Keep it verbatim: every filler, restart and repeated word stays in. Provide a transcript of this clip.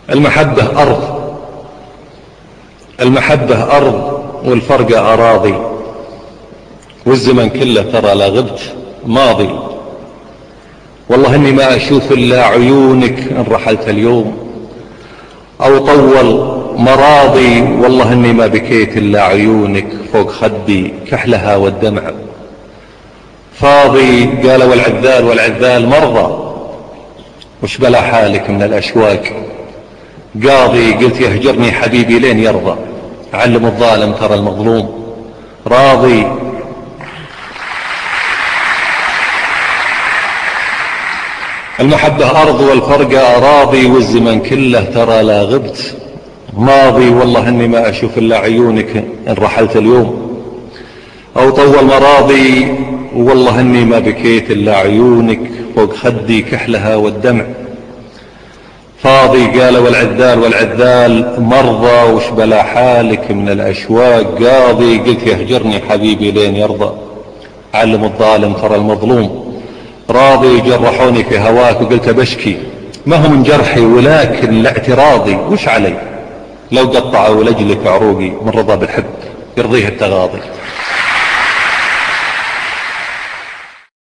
المحبة أرض، المحبة أرض والفرقة أراضي، والزمن كله ترى لا غبت ماضي. والله إني ما أشوف إلا عيونك إن رحلت اليوم، أو طول مراضي. والله إني ما بكيت إلا عيونك فوق خدي كحلها والدمع فاضي. قال والعذال والعذال مرضى، وش بلا حالك من الأشواق قاضي. قلت يهجرني حبيبي لين يرضى، علم الظالم ترى المظلوم راضي. المحبة أرض والفرقة أراضي، والزمن كله ترى لا غبت ماضي. والله إني ما أشوف إلا عيونك إن رحلت اليوم، أو طول مراضي. والله إني ما بكيت إلا عيونك فوق خدي كحلها والدمع فاضي. قال والعذال والعذال مرضى، وش بلا حالك من الأشواق قاضي. قلت يهجرني حبيبي لين يرضى، علم الظالم ترى المظلوم راضي. جرحوني في هواك وقلت بشكي، ما هو من جرحي ولكن لاعتراضي. وش علي لو قطعوا لأجلك عروقي، من رضا بالحب يرضيه التغاضي.